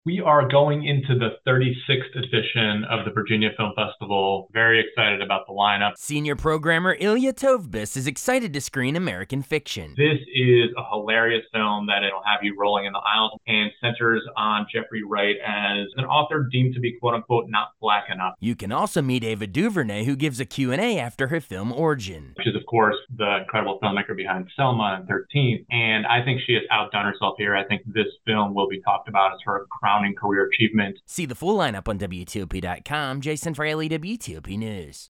We are going into the 36th edition of the Virginia Film Festival. Very excited about the lineup. Senior programmer Ilya Tovbis is excited to screen American Fiction. This is a hilarious film that it'll have you rolling in the aisles and centers on Jeffrey Wright as an author deemed to be quote unquote not black enough. You can also meet Ava DuVernay, who gives a Q&A after her film Origin. Which is, of course, the incredible filmmaker behind Selma and 13th. And I think she has outdone herself here. I think this film will be talked about as her crowning career achievement. See the full lineup on WTOP.com. Jason Fraley, WTOP News.